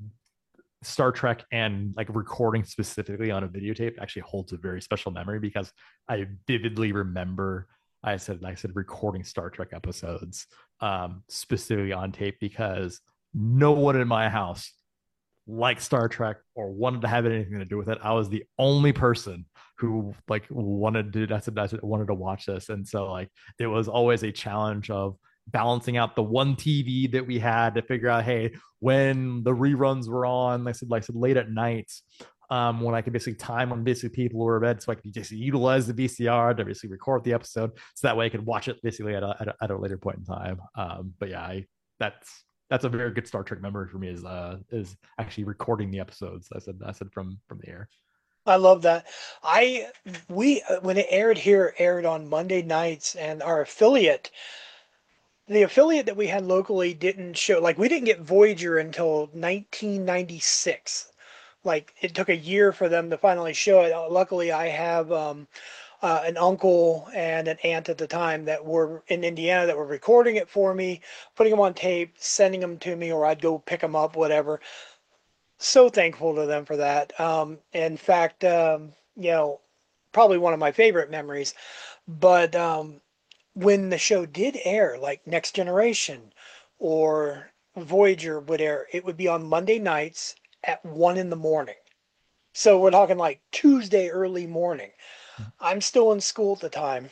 Star Trek and like recording specifically on a videotape actually holds a very special memory because I vividly remember I said I said recording Star Trek episodes um, specifically on tape because no one in my house liked Star Trek or wanted to have anything to do with it. I was the only person who like wanted to I said I said wanted to watch this, and so like it was always a challenge of balancing out the one T V that we had to figure out, hey, when the reruns were on, like I said, like I said, late at night, um, when I could basically time when basically people were in bed, so I could just utilize the V C R to basically record the episode, so that way I could watch it basically at a, at a, at a later point in time. Um, but yeah, I, that's that's a very good Star Trek memory for me is uh is actually recording the episodes. I said I said from from the air. I love that. I we when it aired here, aired on Monday nights, and our affiliate, the affiliate that we had locally didn't show. Like we didn't get Voyager until nineteen ninety-six. Like it took a year for them to finally show it. Uh, Luckily, I have um, uh, an uncle and an aunt at the time that were in Indiana that were recording it for me, putting them on tape, sending them to me, or I'd go pick them up, whatever. So thankful to them for that. Um, in fact, um, you know, probably one of my favorite memories. But um, when the show did air, like Next Generation or Voyager would air, it would be on Monday nights at one in the morning. So we're talking like Tuesday early morning. I'm still in school at the time.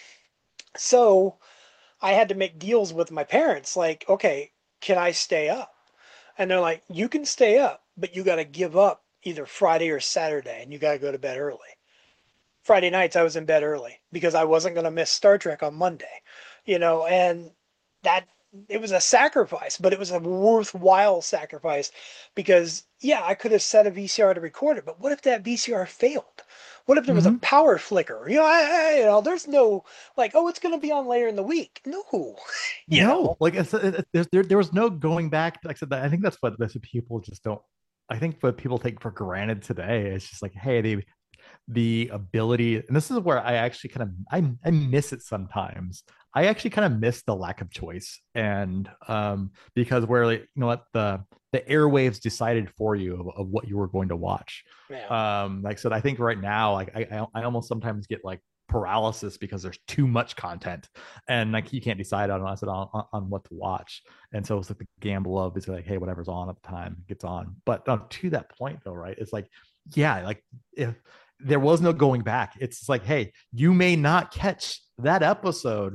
So I had to make deals with my parents like, okay, can I stay up? And they're like, you can stay up, but you got to give up either Friday or Saturday and you got to go to bed early. Friday nights I was in bed early because I wasn't going to miss Star Trek on Monday, you know, and that it was a sacrifice, but it was a worthwhile sacrifice because yeah, I could have set a V C R to record it, but what if that V C R failed? What if there was a Mm-hmm. power flicker? You know, I, I, you know, there's no like, oh, it's going to be on later in the week. No, you No, know, like it's, it, it, there, there was no going back. Like I said, I think that's what that's what people just don't. I think what people take for granted today is just like, hey, they the ability, and this is where I actually kind of I, I miss it sometimes. I actually kind of miss the lack of choice, and um because where like, you know what, the the airwaves decided for you of, of what you were going to watch. yeah, Um like I said, I think right now like I I almost sometimes get like paralysis because there's too much content and like you can't decide on on, on, on what to watch, and so it's like the gamble of it's like, hey, whatever's on at the time gets on. But uh, to that point though, right, it's like, yeah, like if there was no going back. It's like, hey, you may not catch that episode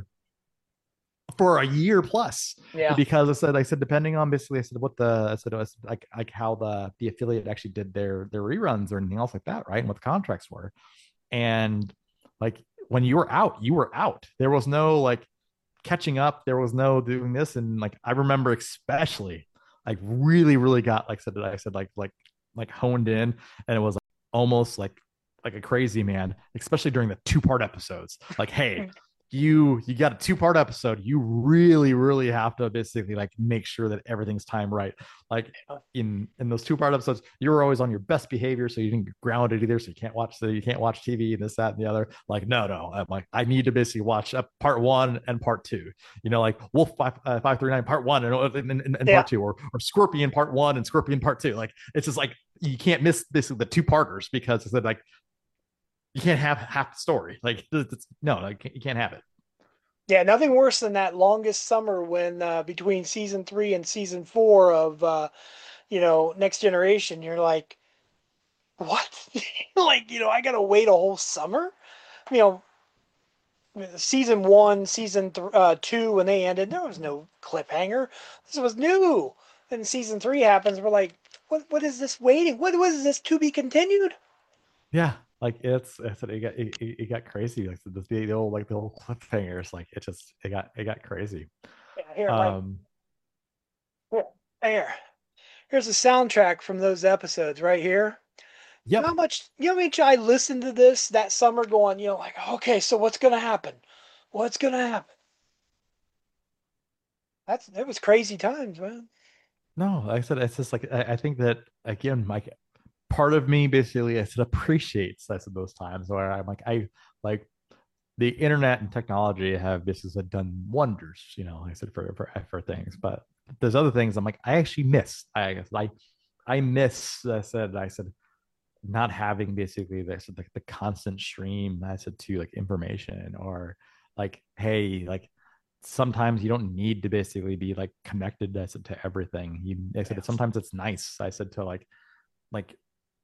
for a year plus yeah, because I said, I said, depending on basically, I said what the, I said, it was like, like how the, the affiliate actually did their, their reruns or anything else like that. Right. And what the contracts were. And like, when you were out, you were out. There was no like catching up. There was no doing this. And like, I remember especially like really, really got, like I said, I said, like, like, like honed in, and it was like almost like like a crazy man, especially during the two part episodes. Like, hey, you you got a two part episode. You really, really have to basically like make sure that everything's timed right. Like in in those two part episodes, you were always on your best behavior, so you didn't get grounded either. So you can't watch the you can't watch T V and this, that, and the other. Like, no, no, I'm like I need to basically watch uh, part one and part two. You know, like Wolf five uh, five three nine part one and, and, and, and yeah. part two, or or Scorpion part one and Scorpion part two. Like it's just like you can't miss this the two parters because it's like you can't have half the story. Like it's, no, like, you can't have it. Yeah, nothing worse than that longest summer when uh, between season three and season four of uh, you know Next Generation, you're like, what? Like, you know, I gotta wait a whole summer? You know, season one, season th- uh, two, when they ended, there was no cliffhanger. This was new. And season three happens. We're like, what? What is this waiting? What was this to be continued? Yeah, like it's, it's it got it, it got crazy. Like the, the old like the old cliffhangers. Like it just it got it got crazy. Yeah, here, like, Um, here, here. Here's a soundtrack from those episodes right here. You know yep, how much? You know how much I listened to this that summer, going, you know, like, okay, so what's gonna happen? What's gonna happen? That's it was crazy times, man. no, like I said, it's just like I, I think that again, like part of me basically I said appreciates I said those times where I'm like I like the internet and technology have basically done wonders, you know, like I said for for for things, but there's other things I'm like I actually miss. I guess I I miss. I said I said not having basically this like the constant stream I said to like information or like hey like sometimes you don't need to basically be like connected I said to everything. You I said Yeah. that sometimes it's nice I said to like like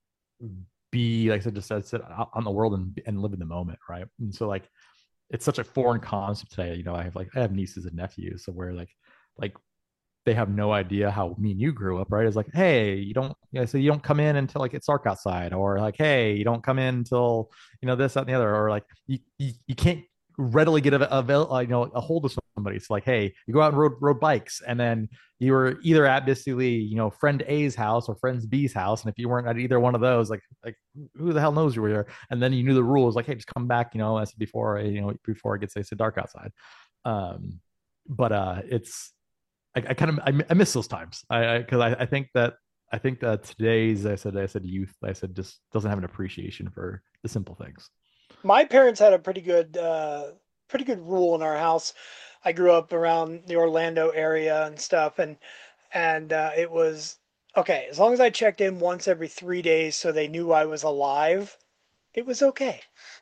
be like I said just I said out on the world and and live in the moment, right? And so like it's such a foreign concept today. You know, I have like I have nieces and nephews, so where like like they have no idea how me and you grew up, right? It's like, hey, you don't, you know, so you don't come in until like it's dark outside, or like, hey, you don't come in until you know this, that, and the other, or like you you, you can't readily get a, a, a you know a hold of somebody. It's like, hey, you go out and road road bikes, and then you were either at basically you know friend A's house or friend B's house, and if you weren't at either one of those, like like who the hell knows you were there? And then you knew the rules, like, hey, just come back, you know, as before you know before it gets say dark outside. Um, but uh, it's I, I kind of I, I miss those times. I because I, I, I think that I think that today's I said I said youth I said just doesn't have an appreciation for the simple things. My parents had a pretty good, uh, pretty good rule in our house. I grew up around the Orlando area and stuff, and and uh, it was okay as long as I checked in once every three days, so they knew I was alive. It was okay.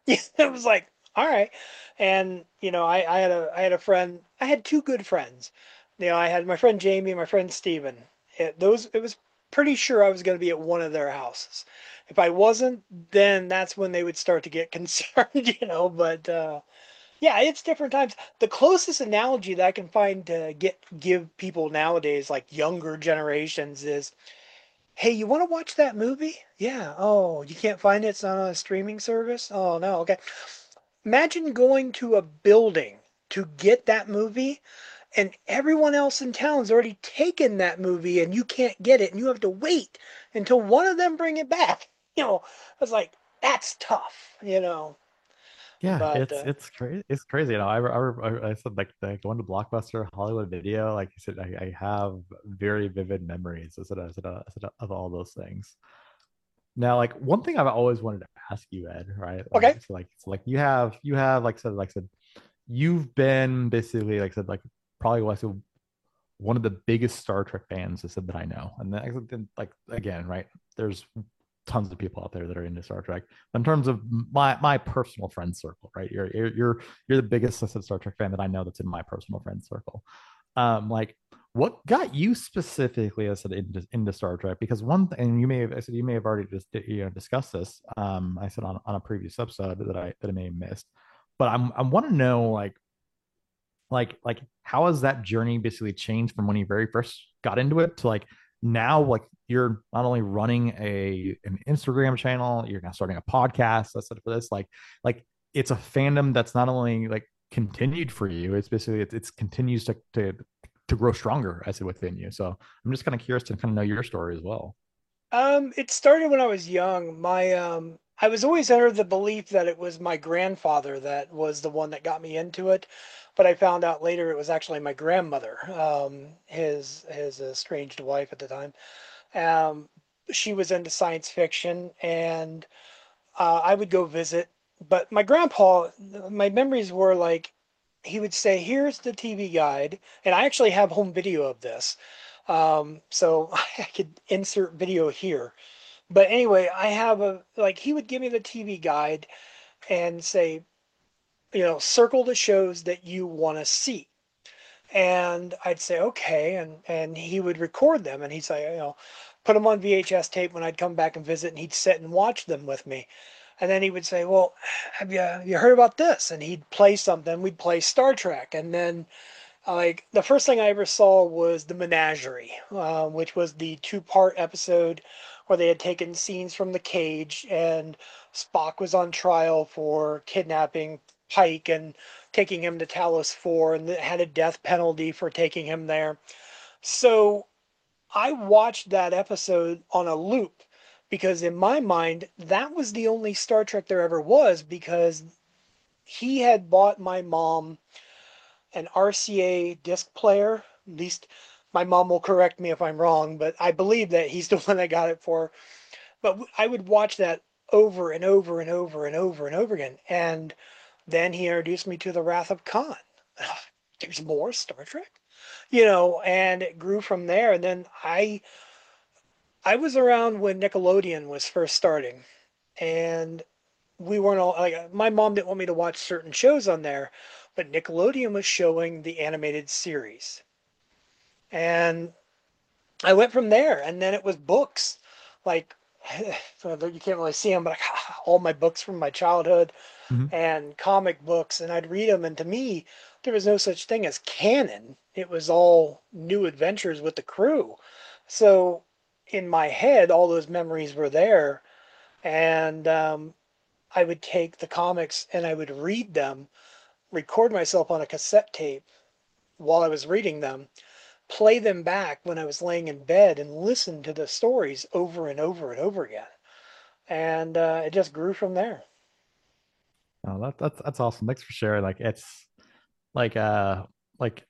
It was like, all right. And you know, I, I had a I had a friend. I had two good friends. You know, I had my friend Jamie and my friend Steven. It, those it was pretty sure I was going to be at one of their houses. If I wasn't, then that's when they would start to get concerned, you know. But uh, yeah, it's different times. The closest analogy that I can find to get give people nowadays, like younger generations, is, hey, you want to watch that movie? Yeah. Oh, you can't find it? It's on a streaming service? Oh, no. Okay. Imagine going to a building to get that movie, and everyone else in town's already taken that movie and you can't get it and you have to wait until one of them bring it back. You know, I was like, that's tough, you know. Yeah, But it's uh, it's crazy. It's crazy. You know, I I, I said like the, going to Blockbuster, Hollywood Video. Like I said, I, I have very vivid memories. I said, I said, I said of all those things. Now, like one thing I've always wanted to ask you, Ed, right? Like, okay. so like, so like you have you have like I said, like I said, you've been basically like I said, like probably like one of the biggest Star Trek fans I said that I know. And then, like again, right? There's tons of people out there that are into Star Trek. In terms of my my personal friend circle, right? You're you're you're you're the biggest Star Trek fan that I know that's in my personal friend circle. Um, like what got you specifically, I said, into, into Star Trek? Because one thing, and you may have, I said, you may have already just you know discussed this. Um, I said on, on a previous episode that I that I may have missed, but I'm I want to know like like like how has that journey basically changed from when you very first got into it to like now like you're not only running a an Instagram channel, you're now starting a podcast that's for this like like it's a fandom that's not only like continued for you, it's basically it, it's continues to to to grow stronger as it within you. So I'm just kind of curious to kind of know your story as well. Um, it started when I was young. My um, I was always under the belief that it was my grandfather that was the one that got me into it, but I found out later it was actually my grandmother, um, his his estranged wife at the time. Um, she was into science fiction, and uh, I would go visit. But my grandpa, my memories were like he would say, "Here's the T V guide," and I actually have home video of this, um, so I could insert video here. But anyway, I have a like he would give me the T V guide and say, you know, circle the shows that you want to see. And I'd say, okay, and and he would record them, and he'd say, you know, put them on V H S tape when I'd come back and visit, and he'd sit and watch them with me. And then he would say, "Well, have you have you heard about this?" And he'd play something. We'd play Star Trek, and then like the first thing I ever saw was the Menagerie, uh, which was the two-part episode where they had taken scenes from the cage, and Spock was on trial for kidnapping Pike and taking him to Talos Four, and it had a death penalty for taking him there. So I watched that episode on a loop because in my mind that was the only Star Trek there ever was, because he had bought my mom an R C A disc player. At least my mom will correct me if I'm wrong, but I believe that he's the one that got it for her. But I would watch that over and over and over and over and over again. And then he introduced me to the Wrath of Khan. There's more Star Trek, you know, and it grew from there. And then I I was around when Nickelodeon was first starting, and we weren't all like, my mom didn't want me to watch certain shows on there, but Nickelodeon was showing the animated series. And I went from there, and then it was books. Like, so you can't really see them, but all my books from my childhood Mhm. and comic books, and I'd read them. And to me, there was no such thing as canon. It was all new adventures with the crew. So in my head, all those memories were there. And um, I would take the comics and I would read them, record myself on a cassette tape while I was reading them, play them back when I was laying in bed, and listen to the stories over and over and over again. And uh, it just grew from there. Oh, that, that's that's awesome. Thanks for sharing. Like it's like uh like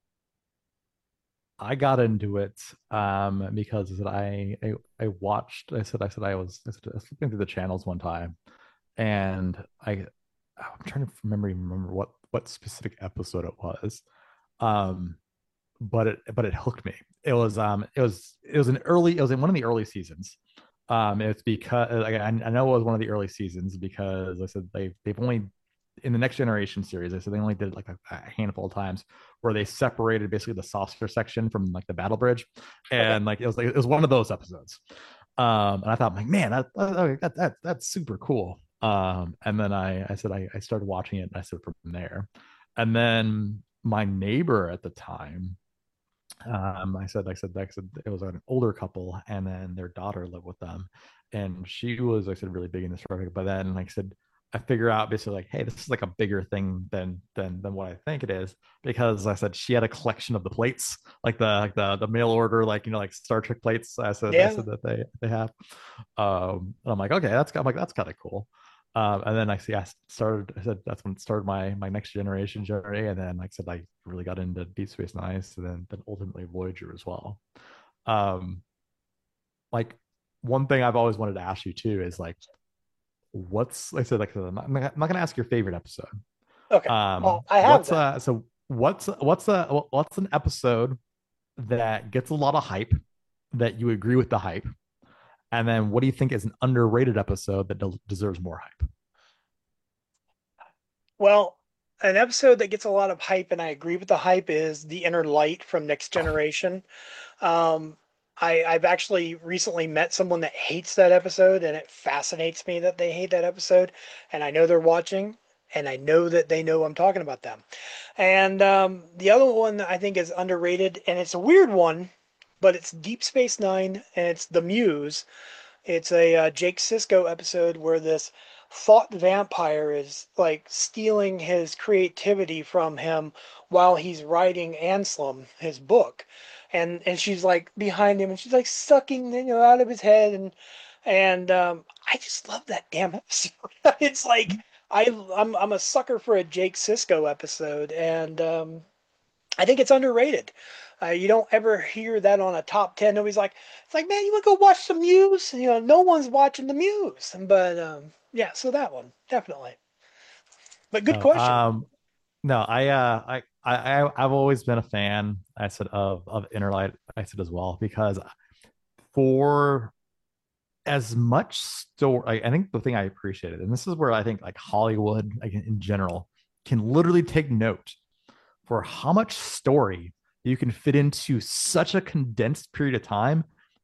I got into it um because I I, I watched I said I said I was, I said, I was flipping through the channels one time, and I I'm trying to remember remember what what specific episode it was. Um but it but it hooked me. It was um it was it was an early it was in one of the early seasons. Um, it's because like, I, I know it was one of the early seasons because I said they they've only in the Next Generation series. I said they only did like a, a handful of times where they separated basically the saucer section from like the battle bridge, Okay. and like it was like it was one of those episodes. Um, and I thought like, man, that, that, that that's super cool. Um, and then I I said I, I started watching it, and I said from there, and then my neighbor at the time, um, I said, I said, I said it was an older couple, and then their daughter lived with them, and she was, like I said, really big in this project. But then, like I said, I figure out basically like, hey, this is like a bigger thing than than than what I think it is, because I said she had a collection of the plates, like the like the the mail order, like you know, like Star Trek plates. I said, I Yeah. said that they they have. Um, and I'm like, okay, that's I'm like that's kind of cool. Um, and then I see I started. I said that's when it started my my Next Generation journey, and then like I said, I really got into Deep Space Nine, and then then ultimately Voyager as well. Um, like one thing I've always wanted to ask you too is like, what's like I said, like I'm not, I'm not gonna ask your favorite episode. Okay. Um, Well, I have what's that. uh so what's what's a what's an episode that gets a lot of hype that you agree with the hype, and then what do you think is an underrated episode that de- deserves more hype? Well, an episode that gets a lot of hype, and I agree with the hype, is The Inner Light from Next Oh, Generation. Um, I, I've actually recently met someone that hates that episode, and it fascinates me that they hate that episode. And I know they're watching, and I know that they know I'm talking about them. And um, the other one that I think is underrated, and it's a weird one, but it's Deep Space Nine, and it's The Muse. It's a uh, Jake Sisko episode where this thought vampire is like stealing his creativity from him while he's writing Anselm, his book. And and she's like behind him, and she's like sucking, you know, out of his head. and and um, I just love that damn episode. It's like I I'm I'm a sucker for a Jake Sisko episode, and um, I think it's underrated. Uh, you don't ever hear that on a top ten. Nobody's like, it's like, man, you want to go watch the Muse? You know, no one's watching the Muse. But um, yeah, so that one definitely. But good oh, question. um, no, I uh I I I- I've always been a fan, I said, of of Interlight, I said as well, because for as much story, I think the thing I appreciated, and this is where I think like Hollywood, like in general, can literally take note for how much story you can fit into such a condensed period of time,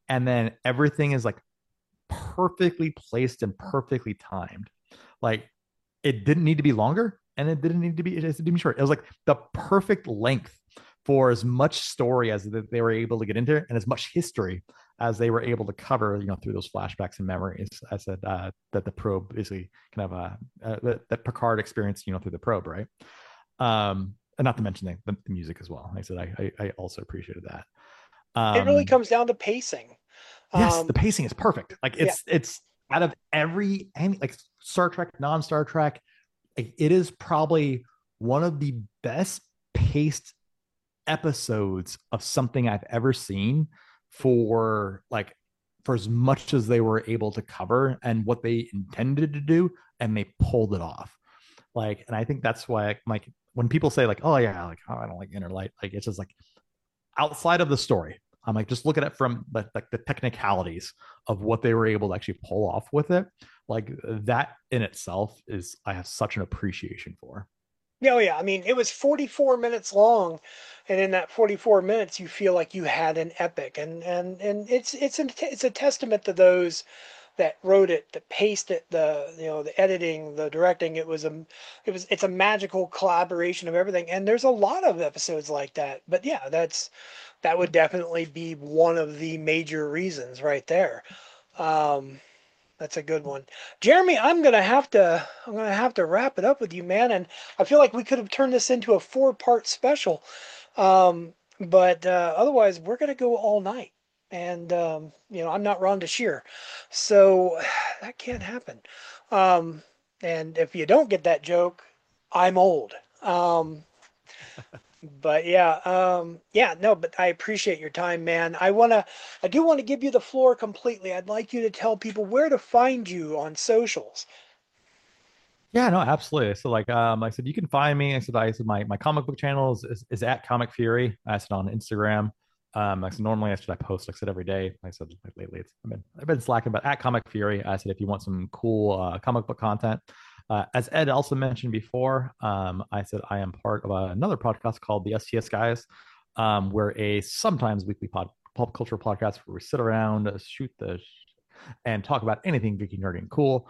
and then everything is like perfectly placed and perfectly timed. Like it didn't need to be longer, and it didn't need to be it didn't be short. It was like the perfect length for as much story as they were able to get into, and as much history as they were able to cover, you know, through those flashbacks and memories. I said uh, that the probe basically kind of uh, uh that, that Picard experienced, you know, through the probe, right? Um, and not to mention the, the music as well. I said I, I I also appreciated that. It really Um, comes down to pacing. yes, the Um, pacing is perfect. Like yeah, it's it's out of every any like Star Trek, non Star Trek, like, it is probably one of the best paced episodes of something I've ever seen for like for as much as they were able to cover and what they intended to do, and they pulled it off. Like, and I think that's why like when people say like, oh yeah, like oh, I don't like Inner Light, like it's just like outside of the story. I'm like, just look at it from the, like the technicalities of what they were able to actually pull off with it. Like that in itself is I have such an appreciation for. yeah, oh, yeah. I mean, it was forty-four minutes long, and in that forty-four minutes, you feel like you had an epic, and and and it's it's a it's a testament to those that wrote it, that paced it, the you know the editing, the directing. It was a it was it's a magical collaboration of everything, and there's a lot of episodes like that. But yeah, that's that would definitely be one of the major reasons right there. Um, that's a good one. Jeremy, I'm gonna have to I'm gonna have to wrap it up with you, man. And I feel like we could have turned this into a four-part special. Um, but uh, otherwise we're gonna go all night. And um, you know, I'm not Rhonda Shear. So that can't happen. Um, and if you don't get that joke, I'm old. Um, but yeah, um, yeah, no, but I appreciate your time, man. I wanna, I do want to give you the floor completely. I'd like you to tell people where to find you on socials. Yeah, no, absolutely. So like um like I said, you can find me. I said I said my my comic book channel is, is, is at Comic Fury. I said on Instagram. Um like I said, normally I said I post like I said every day. Like I said like lately it's I've been I've been slacking, but at Comic Fury, I said if you want some cool uh, comic book content. Uh, as Ed also mentioned before, um, I said I am part of a, another podcast called the S T S Guys, um, where a sometimes weekly pod, pop culture podcast where we sit around, uh, shoot the and talk about anything geeky, nerdy, and cool.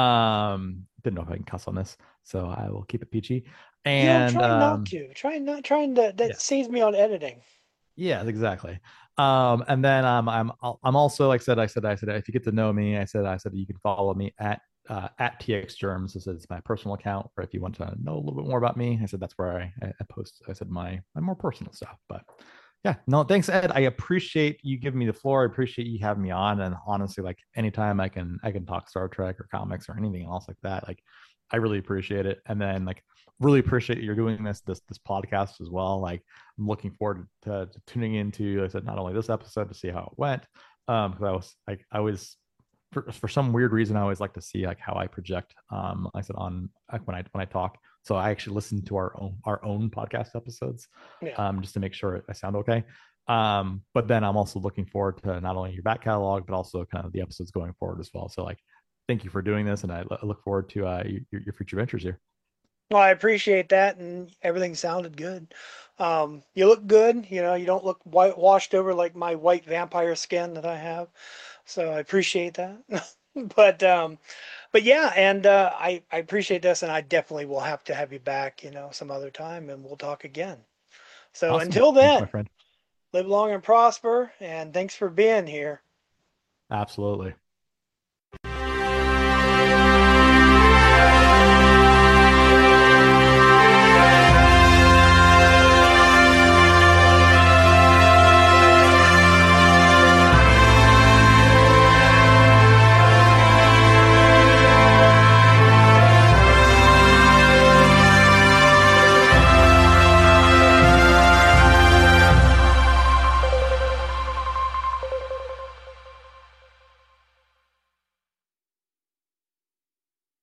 Um, didn't know if I can cuss on this, so I will keep it P G. You know, And try not um, to. Try not trying to. That yes, saves me on editing. yes, exactly. Um, and then um, I'm I'm also like I said I said I said if you get to know me, I said I said you can follow me at uh, at T X Germs. This is my personal account, or if you want to know a little bit more about me, I said that's where I, I post. I said my my more personal stuff, but yeah, no, thanks, Ed. I appreciate you giving me the floor. I appreciate you having me on. And honestly, like anytime I can I can talk Star Trek or comics or anything else like that, like I really appreciate it. And then like really appreciate you're doing this this this podcast as well. Like I'm looking forward to, to tuning into, like I said, not only this episode to see how it went. Um, because I was like I was for, for some weird reason I always like to see like how I project. Um, like I said on like when I when I talk. So I actually listen to our own our own podcast episodes, Yeah. um, just to make sure I sound okay. Um, but then I'm also looking forward to not only your back catalog, but also kind of the episodes going forward as well. So like, thank you for doing this, and I look forward to uh, your, your future ventures here. Well, I appreciate that, and everything sounded good. Um, you look good. You know, you don't look white washed over like my white vampire skin that I have. So I appreciate that. But um, but yeah, and uh, I I appreciate this, and I definitely will have to have you back, you know, some other time, and we'll talk again. So Awesome, until thanks, my then, friend. live long and prosper, and thanks for being here. Absolutely.